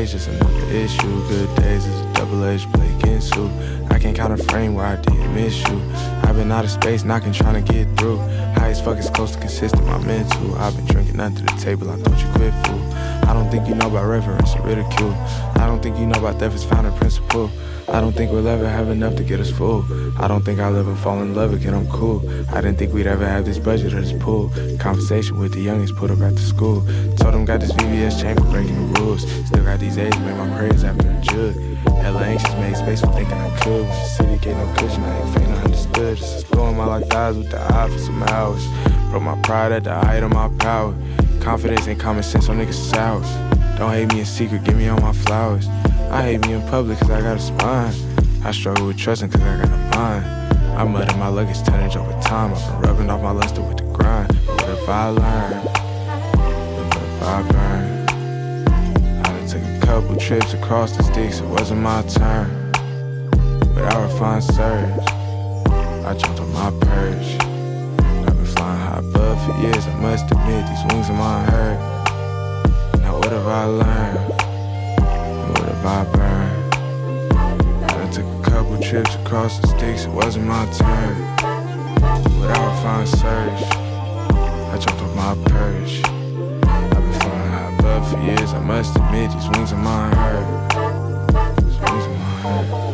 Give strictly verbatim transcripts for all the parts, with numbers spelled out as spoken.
Money's just another issue. Good days is a double-edged blade Ginsu. I can't count a frame where I did miss you. I've been out of space knocking trying to get through. High as fuck is close to consistent, my mental. I've been drinking under the table, I thought you quit fool. I don't think you know about reverence or ridicule. I don't think you know about theft is founding principle. I don't think we'll ever have enough to get us full. I don't think I'll ever fall in love again, I'm cool. I didn't think we'd ever have this budget or this pool. Conversation with the youngest put up at the school. Told them got this V V S chamber breaking the rules. Still got these A's, made my prayers after a jug. Hella anxious, made space for thinking I could. When the city gave no cushion, I ain't faint, I understood. Just exploring my locked eyes with the eye for some hours. Broke my pride at the height of my power. Confidence and common sense on niggas sour. Don't hate me in secret, give me all my flowers. I hate me in public cause I got a spine. I struggle with trusting cause I got a mind. I mudded my luggage tonnage over time. I've been rubbing off my luster with the grind. But what if I learn? What if I burn? I done took a couple trips across the sticks, it wasn't my turn. Without refined surge, I jumped on my perch. I've been flying high above for years, I must admit these wings of mine hurt. Now what have I learned? What have I burned? I done took a couple trips across the sticks, it wasn't my turn. Without refined surge, I jumped off my perch. I've been flying high above for years, I must admit these wings of mine hurt. These wings of mine hurt.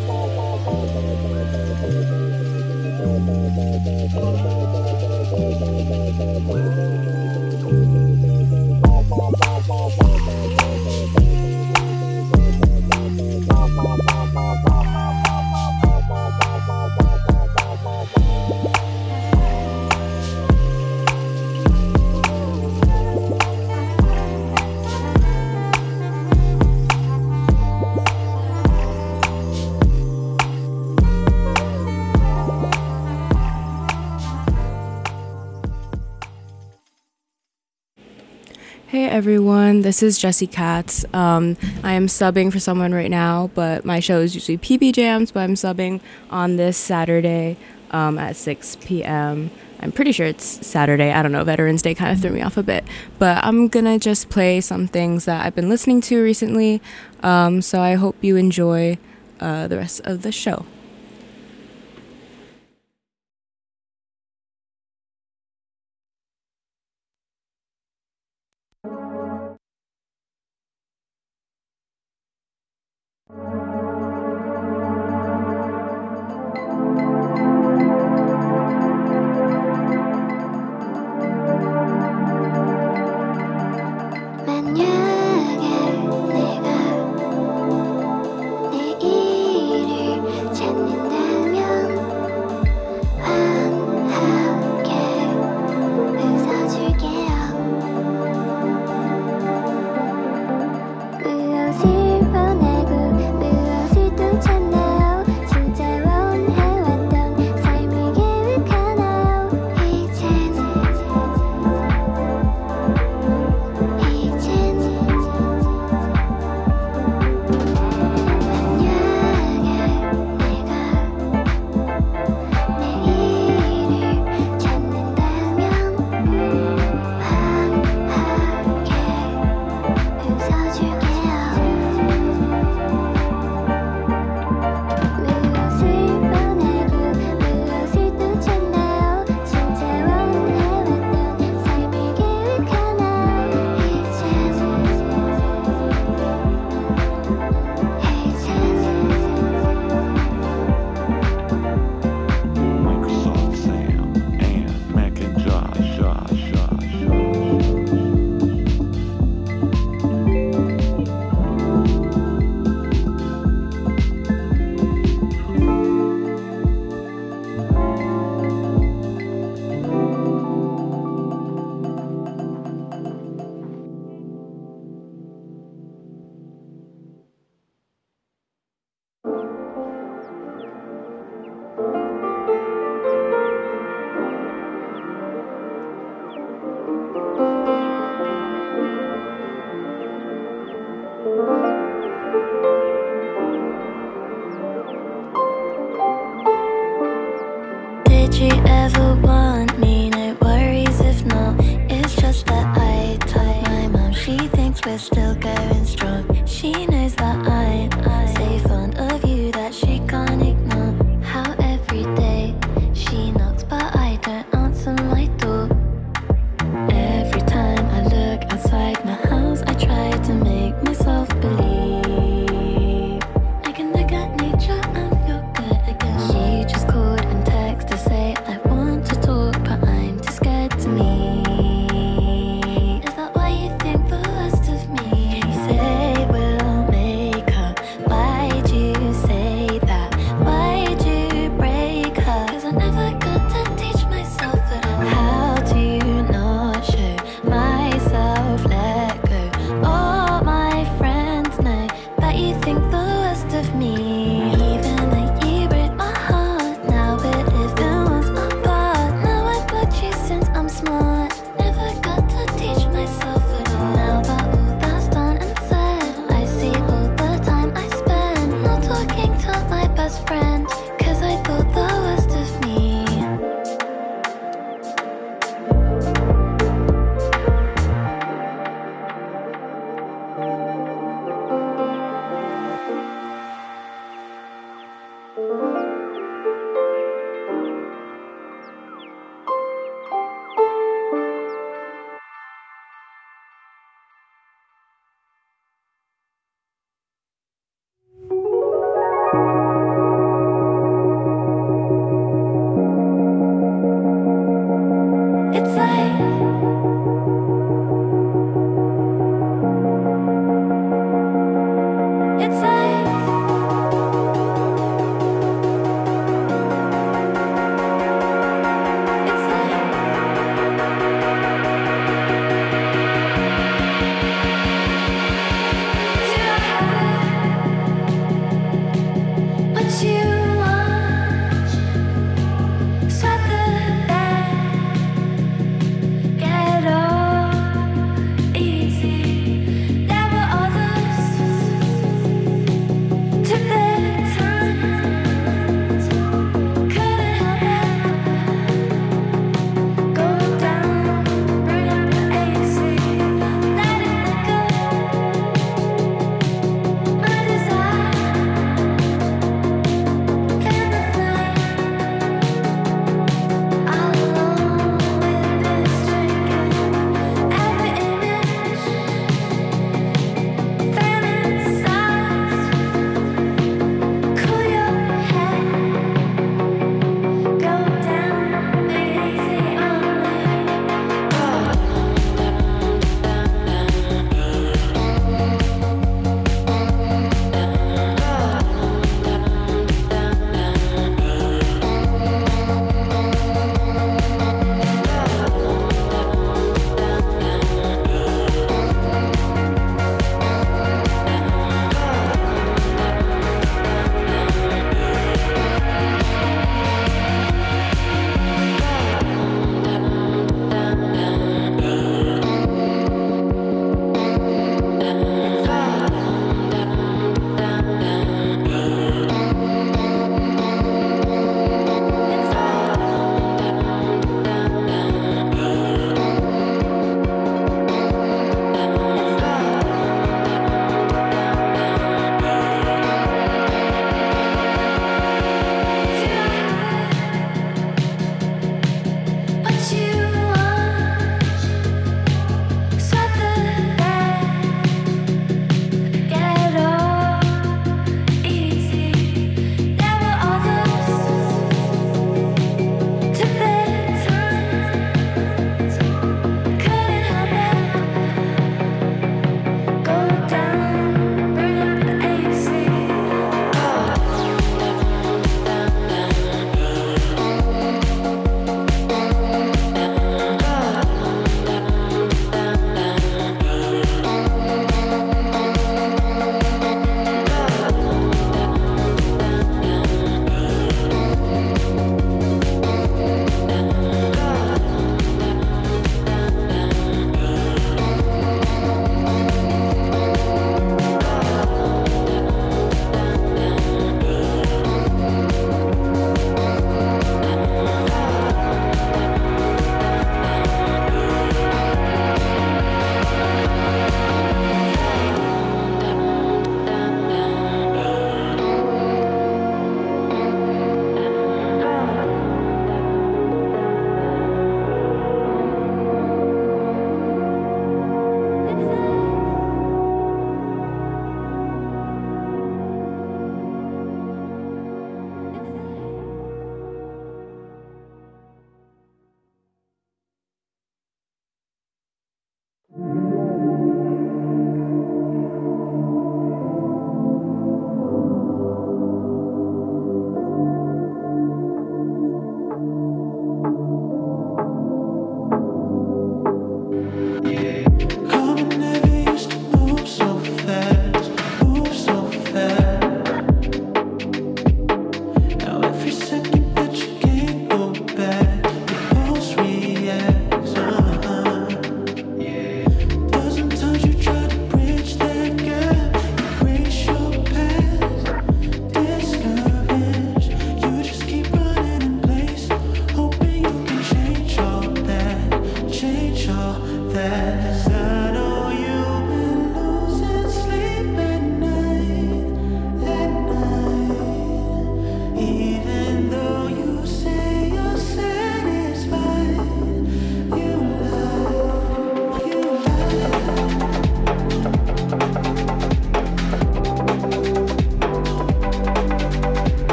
Hey everyone, this is Jessie Katz. Um, I am subbing for someone right now, but my show is usually P B Jams, but I'm subbing on this Saturday um, at six p.m. I'm pretty sure it's Saturday. I don't know, Veterans Day kind of threw me off a bit. But I'm gonna just play some things that I've been listening to recently. Um, so I hope you enjoy uh, the rest of the show. 만약에 내가 내일을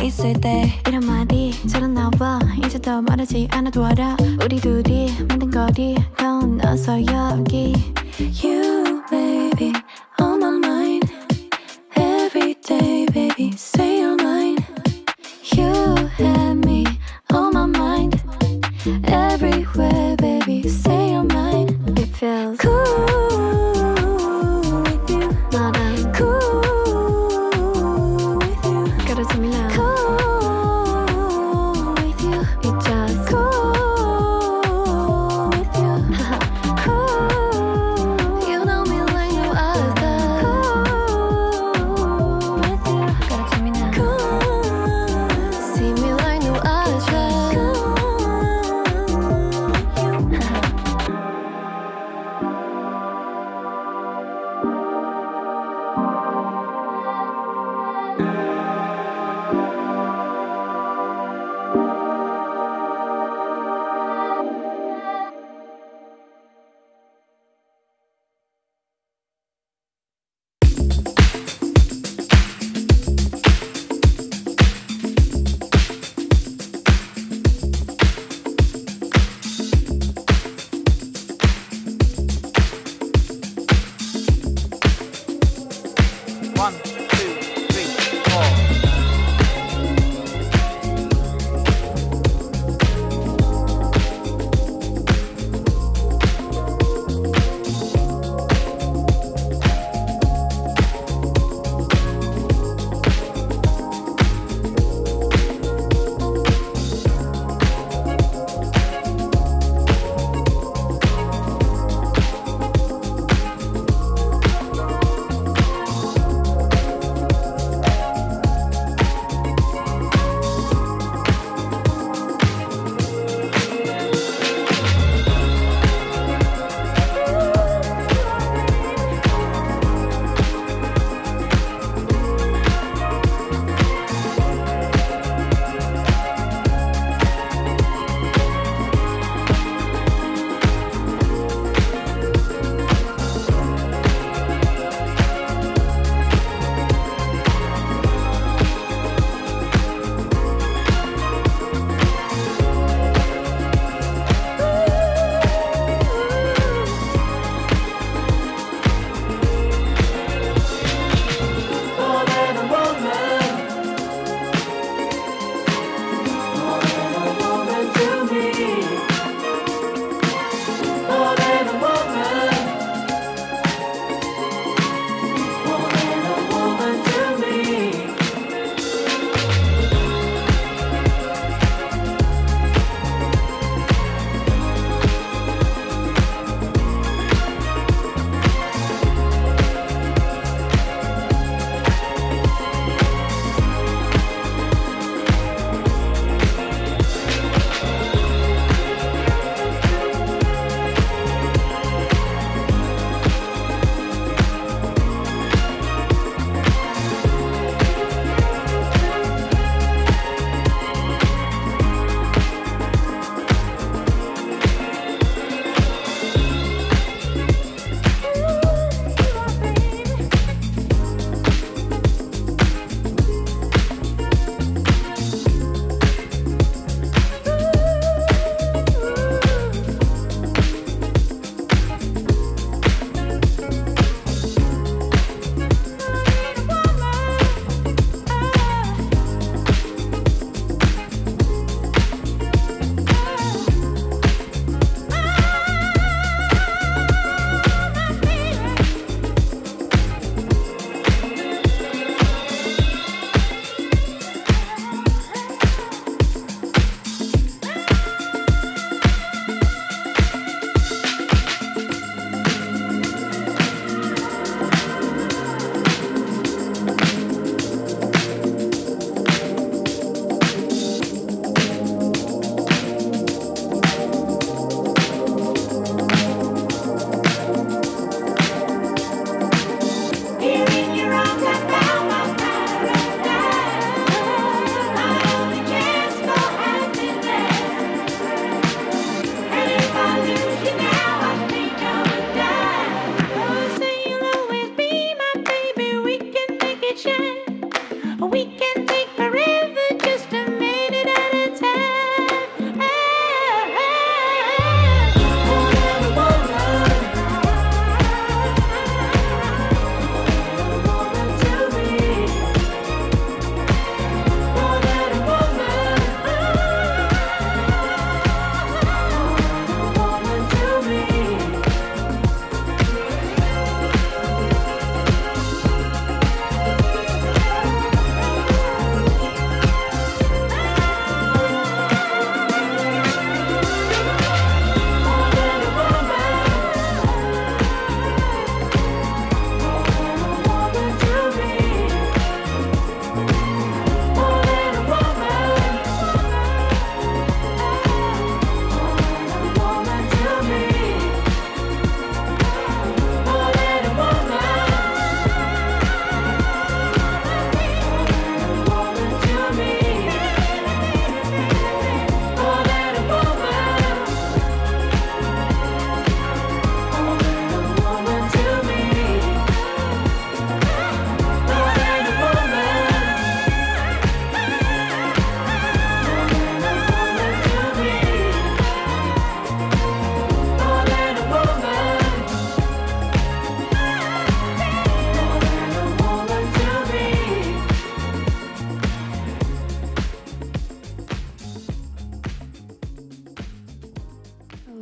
있을 때 이런 말이 잘 나와 이제 더 말하지 않아도 알아 우리 둘이 만든 거리 더 나서 여기 You baby on my mind Every day baby say you're mine You have me on my mind Everywhere baby say you're mine It feels cool with you 나랑 cool with you Gotta tell me now cool with you It's just cool with you cool You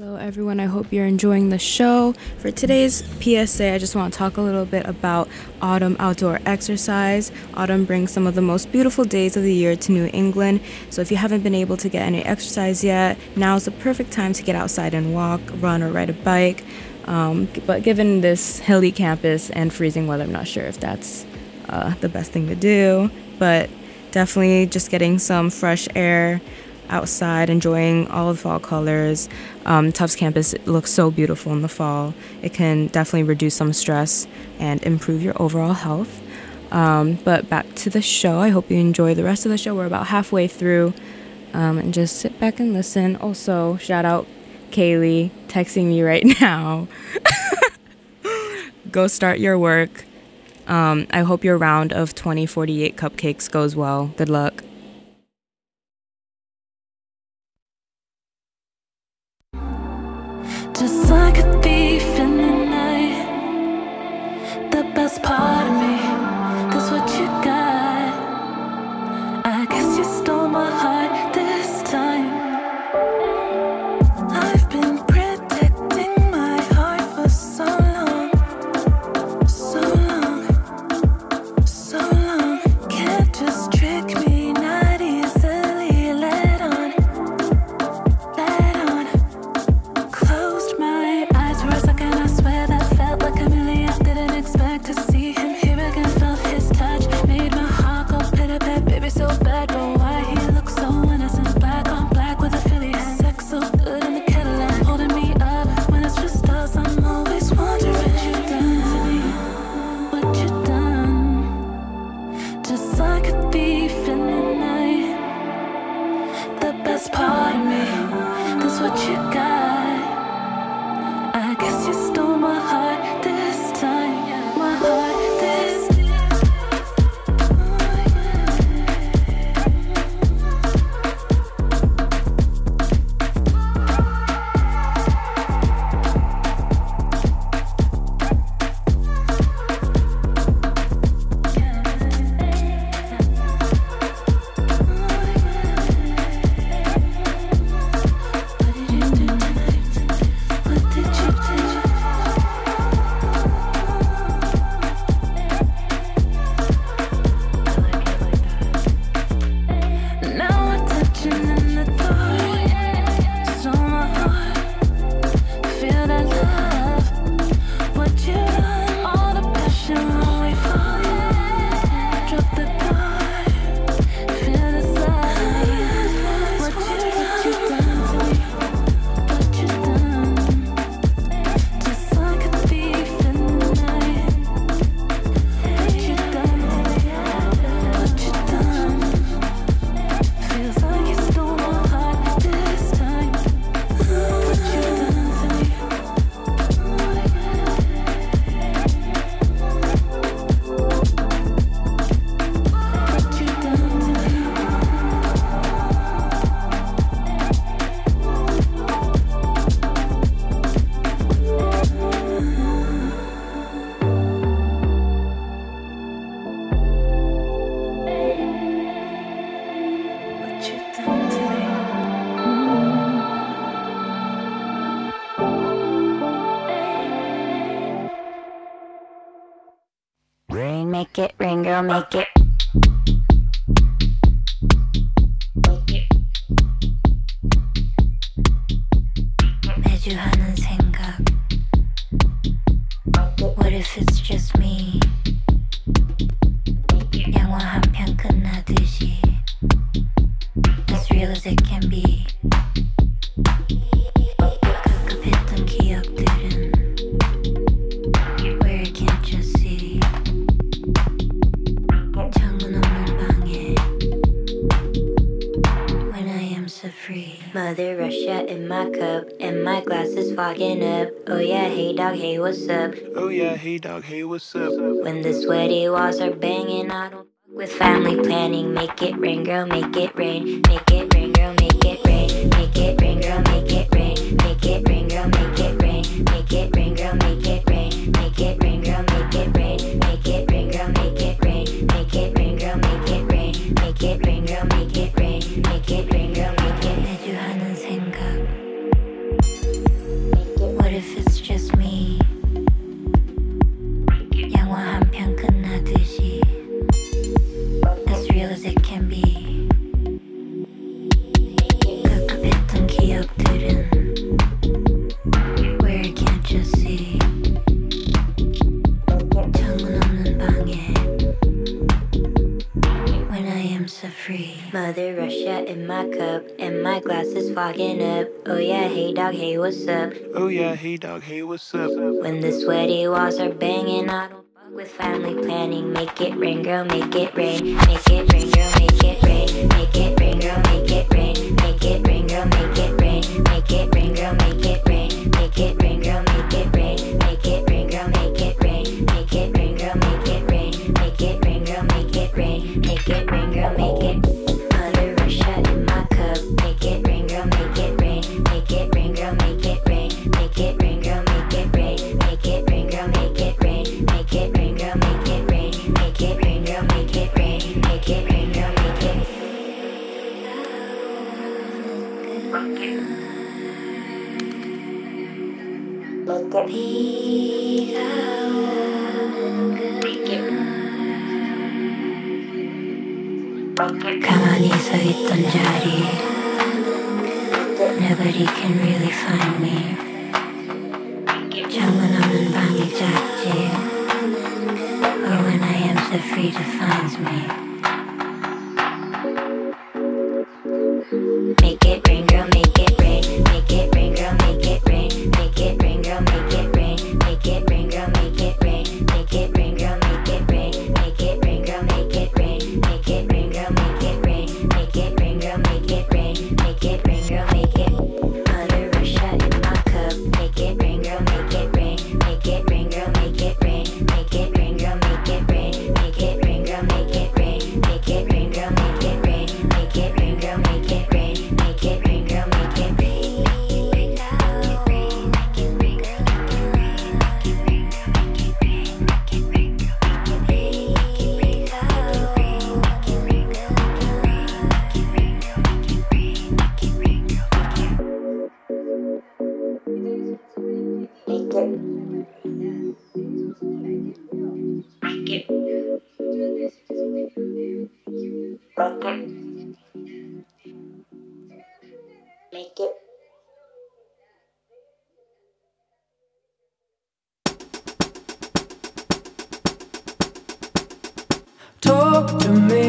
Hello everyone, I hope you're enjoying the show. For today's P S A, I just want to talk a little bit about autumn outdoor exercise. Autumn brings some of the most beautiful days of the year to New England, so if you haven't been able to get any exercise yet, now's the perfect time to get outside and walk, run, or ride a bike. Um, but given this hilly campus and freezing weather, I'm not sure if that's uh, the best thing to do, but definitely just getting some fresh air outside, enjoying all the fall colors. Um, Tufts campus looks so beautiful in the fall. It can definitely reduce some stress and improve your overall health. Um, but back to the show. I hope you enjoy the rest of the show. We're about halfway through, um, and just sit back and listen. Also, shout out Kaylee texting me right now. Go start your work. Um, I hope your round of twenty forty-eight cupcakes goes well. Good luck. Just like a thief in the night, the best part of me, that's what you got. I guess you stole my heart this time. I've been protecting my heart for so long, so long, so long. Can't just trick me, not easily let on, let on. Closed my eyes for a second, I swear that felt like a million. Didn't expect to see him here again, felt his touch, made my heart go pitter-pat. Baby so bad, but why he looks so innocent? Black on black with a Philly, sex so good in the Cadillac, holding me up when it's just us. I'm always wondering what you done to me, what you done. Just like a thief in the night, the best part of me, that's what you got. I guess you stole my heart this time, my heart this time. What did you do tonight? What did you do? Now we're touching in the dark, so my heart feel that love. What you done? All the passion when we fall. Drop the guard, feel the side. What you, what you done to me? What you done? Just like a thief in the night. What you done to me? What you done? Feels like you stole my heart this time. What you done to me? What you done to me? What you done to me? Rain, make it rain, girl, make it. 매주 하는 생각. What if it's just me? 영화 한 편 끝나듯이. As real as it can be. 급급했던 기억들은 where I can't just see. 창문 없는 방에 when I am so free. Mother Russia in my cup and my glass is fogging up. Oh yeah, hey dog, hey what's up? Oh yeah, hey dog, hey, what's up? When the sweaty walls are banging, I don't fuck with family planning. Make it rain, girl, make it rain. Make it rain, girl, make it rain. Make it rain, girl, make it rain. Make it rain, girl, make it rain. Make it rain, girl, make it rain. Make it rain, girl, make it rain. Make it rain, girl, make it rain. Make it rain, girl, make it rain. Make it rain, girl, make it rain. Make it rain, girl, make it. 매주 하는 생각. cup, and my glass is fogging up. Oh yeah, hey dog, hey what's up? Oh yeah, hey dog, hey what's up? When the sweaty walls are banging, I don't fuck with family planning. Make it rain, girl, make it rain. Make it rain, girl, make it rain. Make it rain, girl, make it rain. Make it rain, girl, make it rain. Make it rain, girl, make it rain. Make it rain, girl, make it rain. Make it rain, girl, make it rain. Make it rain, girl, make it rain. Make it rain, girl, make it rain. Make it rain, girl, make it. Under a shot in my cup. Make it rain, girl, make it rain. Make it rain, girl, make it rain. Make it rain, girl, make it rain. Make it rain, girl, make it rain. Make it rain, girl, make it rain. Make it rain, girl, make it rain. Make it rain, girl, make it. 가만히 서 있던 자리 Nobody can really find me 창문 없는 방이 작지 Or when I am so free defines me Make it rain, girl, make it rain. Make it rain, girl, make it rain. Make it rain, girl, make it rain. Make it rain, girl, make it rain. Make it rain, girl, make it rain. Make it rain, girl, make it rain. Make it rain, girl, make it rain. Make it rain, girl, make it rain. Make it rain, girl, make it. Under a shot in my cup. Make it rain, girl, make it rain. Make it rain, girl, make it rain. Make it rain, girl, make it rain. Make it rain, girl, make it rain. Make it rain, girl, make it rain. Make it rain, girl, make it rain. Make it rain, girl, make it rain. Make it. Talk to me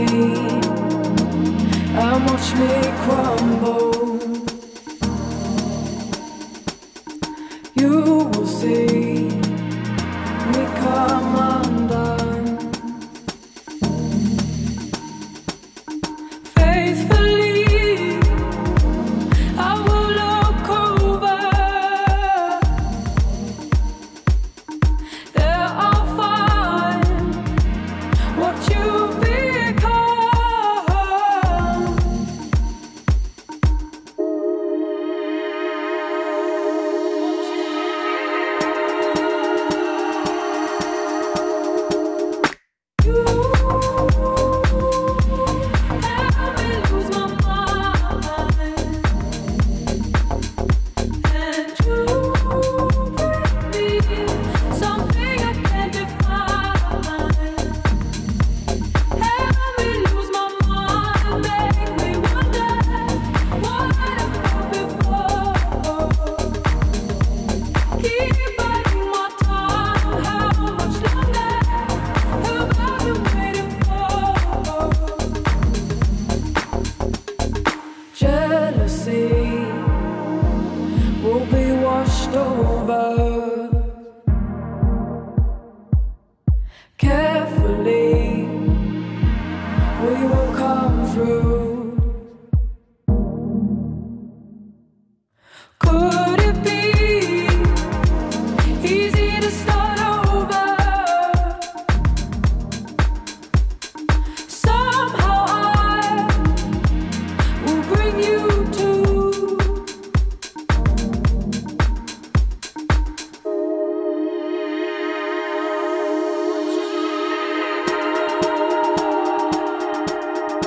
and watch me crumble. You will see me come undone. Faithfully, I will look over. There I'll find what you've become.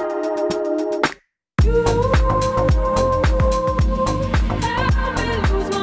Lose my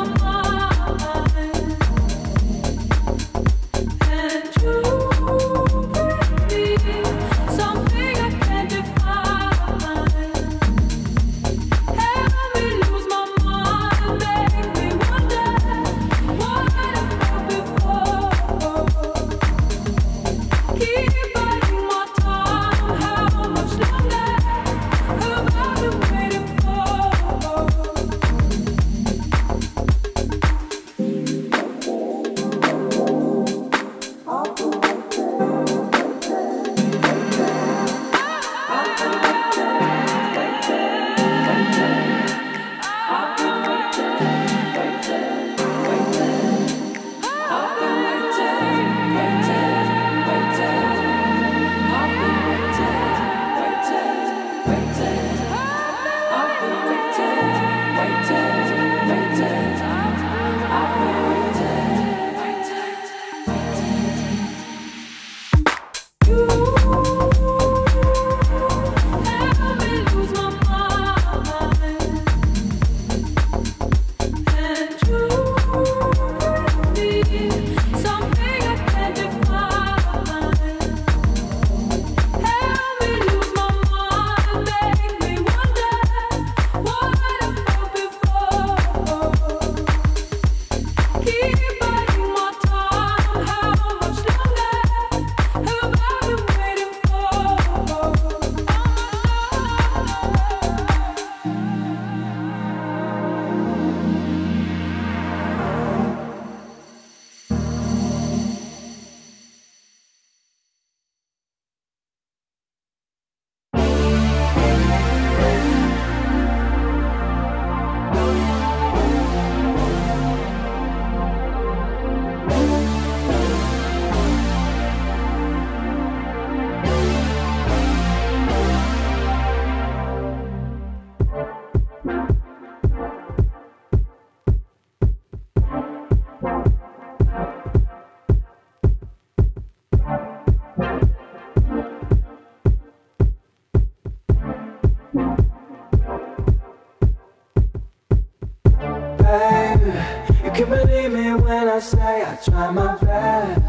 can believe me when I say I try my best,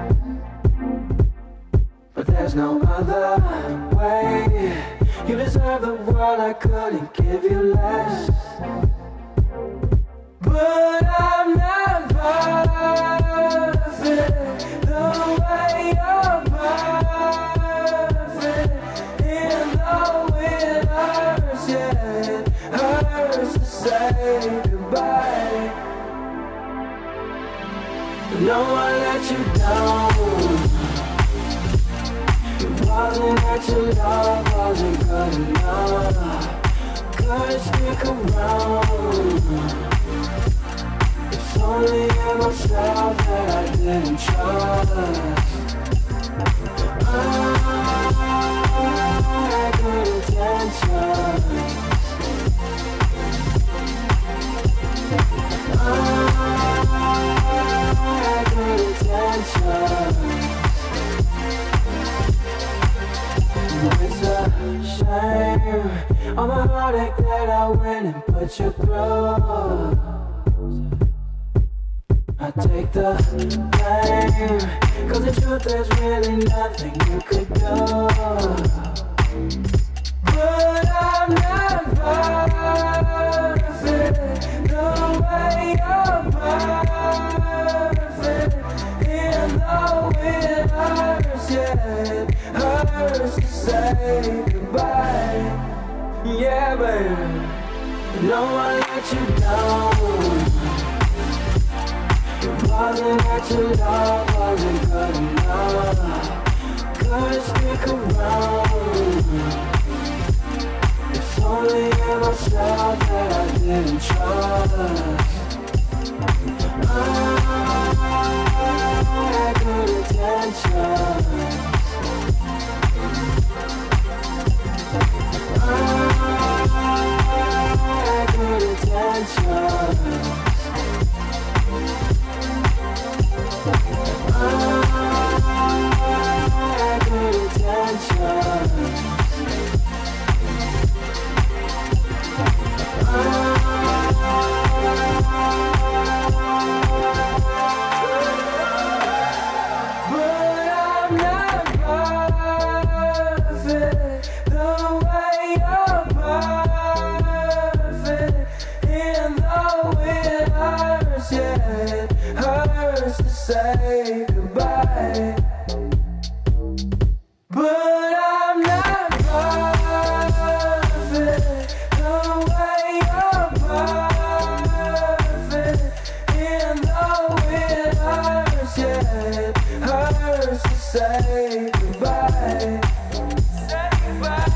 but there's no other way. You deserve the world, I couldn't give you less. But I'm not perfect the way you're perfect. And though it hurts, yeah, it hurts to say goodbye. No one let you down. It wasn't that your love wasn't good enough. Couldn't stick around. It's only in myself that I didn't trust. I had good intentions. I had good intentions. It's a shame, all the heartache that I went and put you through. I take the blame, cause the truth there's really nothing you could do. But I'm not perfect the way you're perfect. And though it hurts, yeah, it hurts to say goodbye. Yeah, baby, no one let you down. It wasn't that your love wasn't good enough. Couldn't stick around. It's only in myself that I didn't trust. I had good intentions. I had good intentions. I had good intentions. But I'm not perfect the way you're perfect. And though it hurts, yeah, it hurts to say goodbye. But I'm not perfect the way you're perfect. And though it hurts, yeah, it hurts to say goodbye. Say goodbye.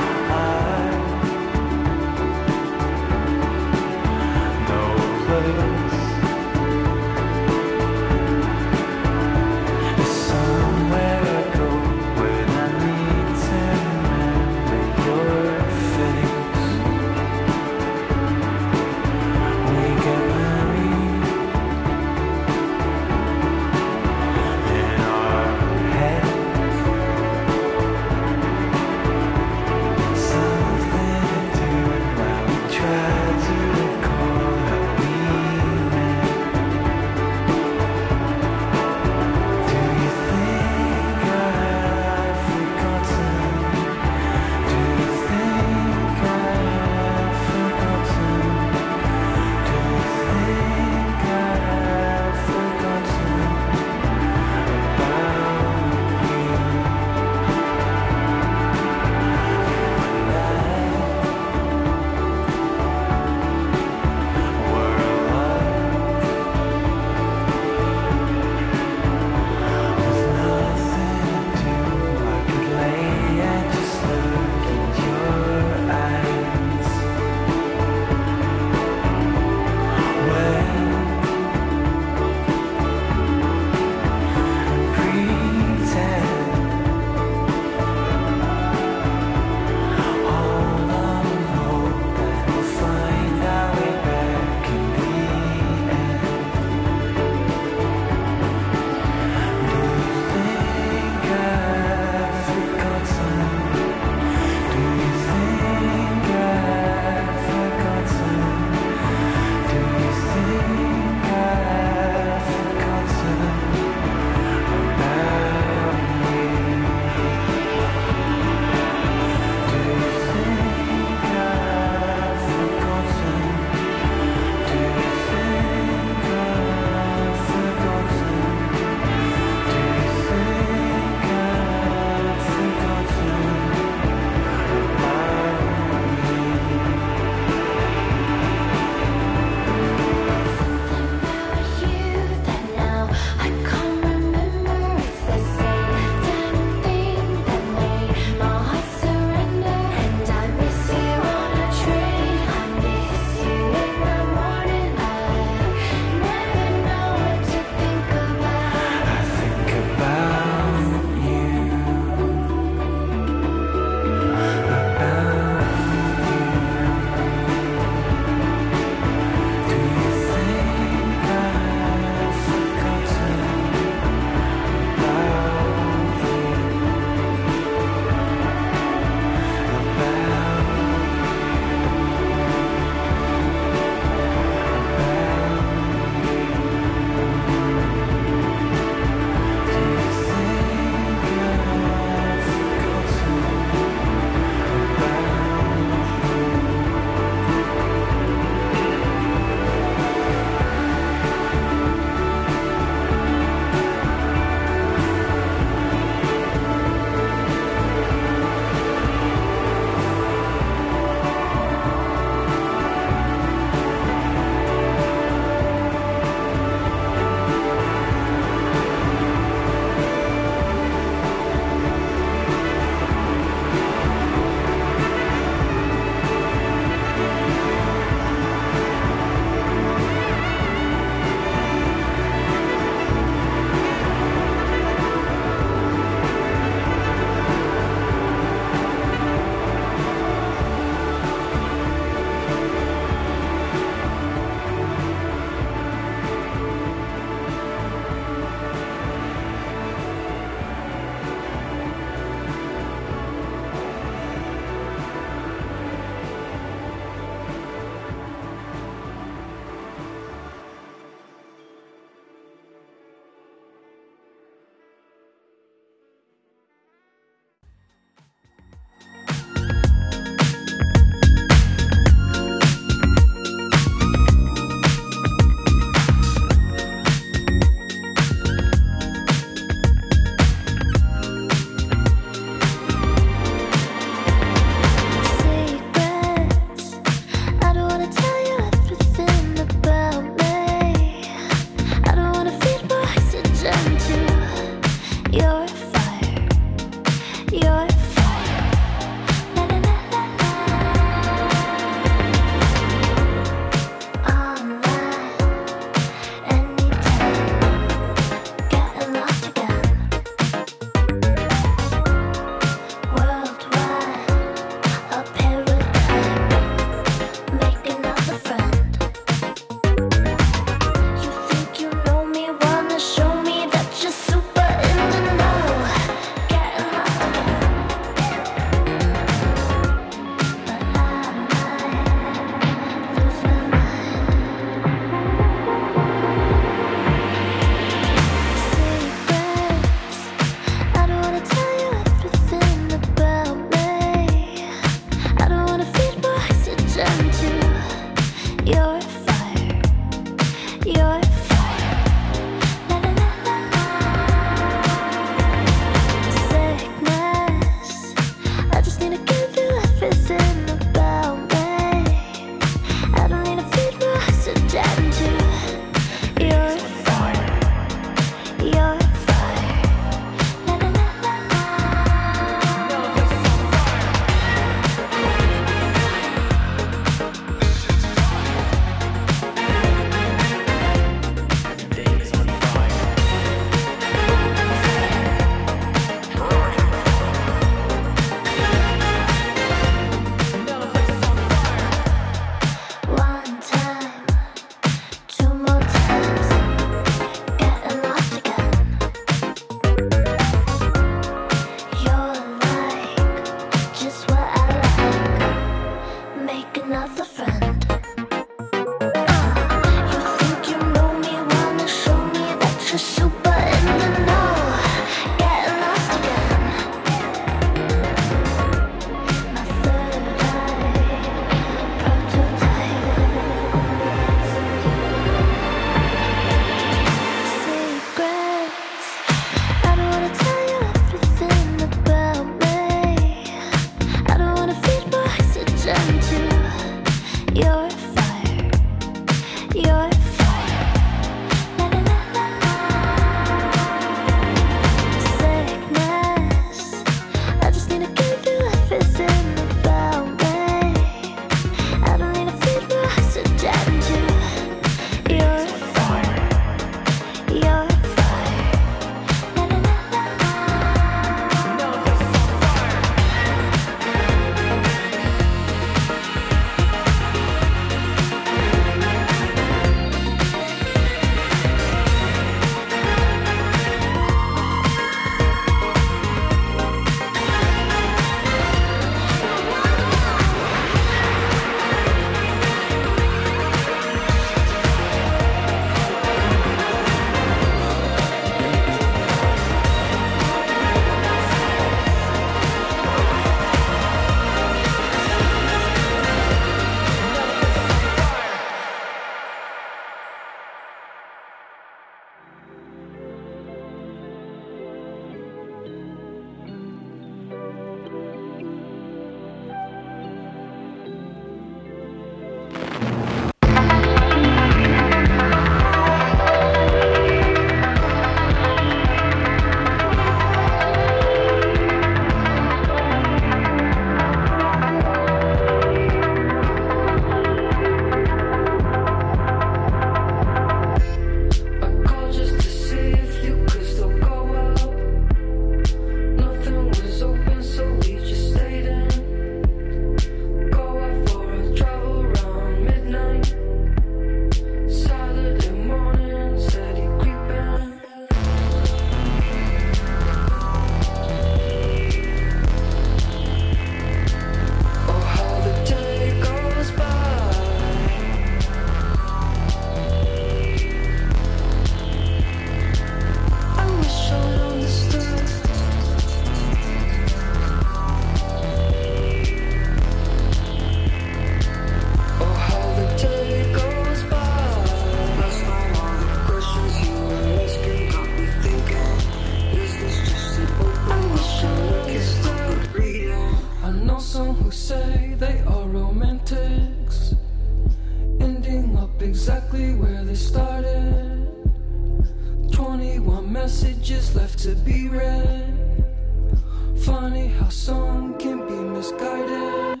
messages left to be read. Funny how some can be misguided.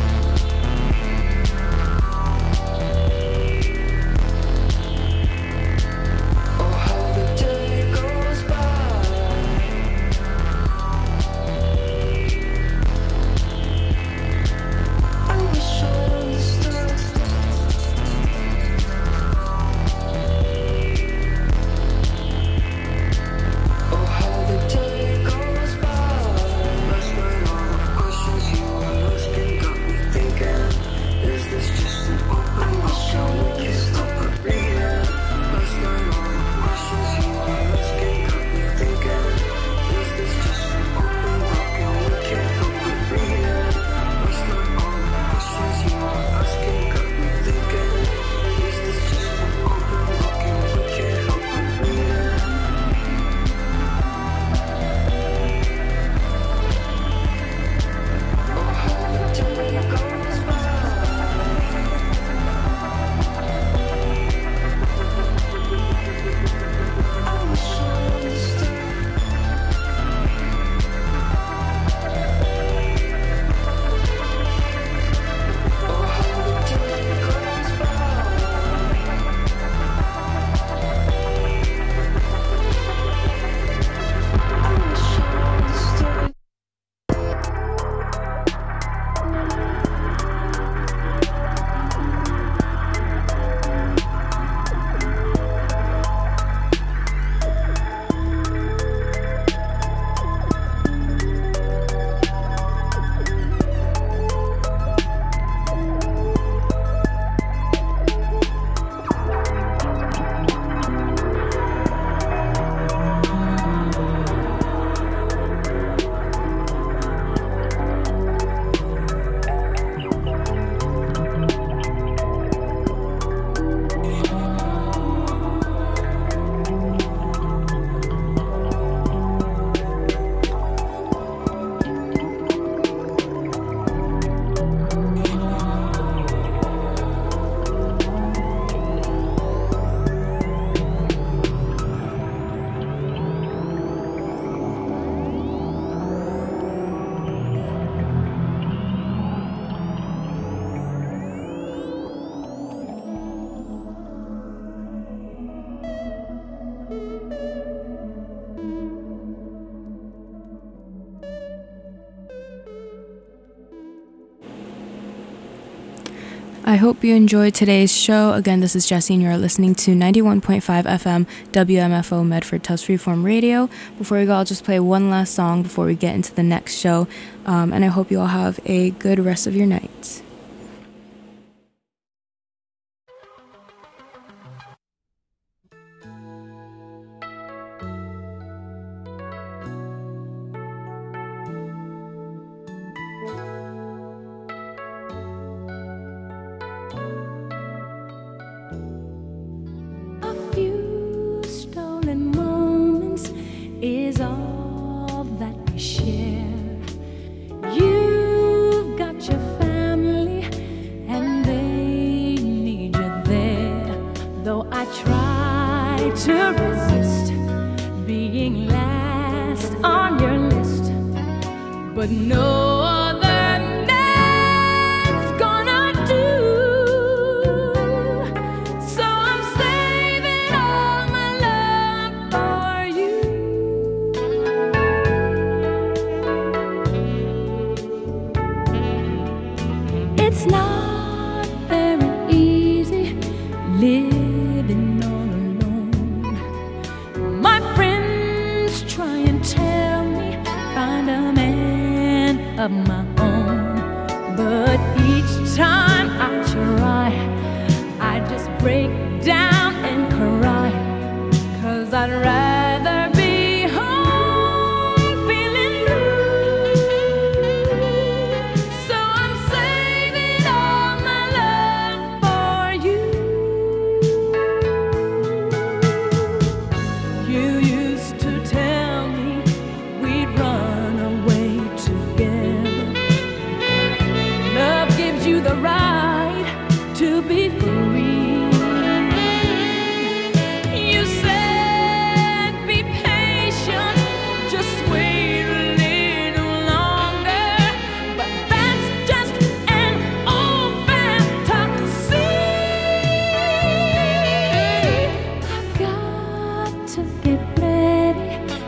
Oh, how the day goes by. I wish I understood. Oh, how the day goes by. Last night all the questions you were asking got me thinking, is this just an open book and we can't stop but reading? Last night all the questions you were asking got me thinking, is this just an open book and we can't help but reading? Last night all the questions you were asking got me thinking, is this just an open book and we can't help but reading? Oh, how the day goes by. I wish I understood. Oh, how the day goes by. I wish I understood. I hope you enjoyed today's show. Again, this is Jessie, and you're listening to ninety-one point five F M W M F O Medford Tufts Freeform Radio. Before we go, I'll just play one last song before we get into the next show. Um, and I hope you all have a good rest of your night. A few stolen moments is all that we share. You've got your family and they need you there. Though I try to resist being last on your list, but no other man's gonna do. So I'm saving all my love for you. It's not very easy living all alone. My friends try and tell me find a man of my own, but each time I try, I just break down and cry, 'cause I'd rather be home feeling blue. So I'm saving all my love for you. You used to tell me we'd run away together,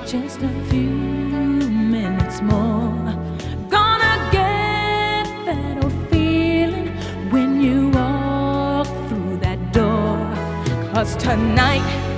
just a few minutes more. Gonna get that old feeling when you walk through that door. 'Cause tonight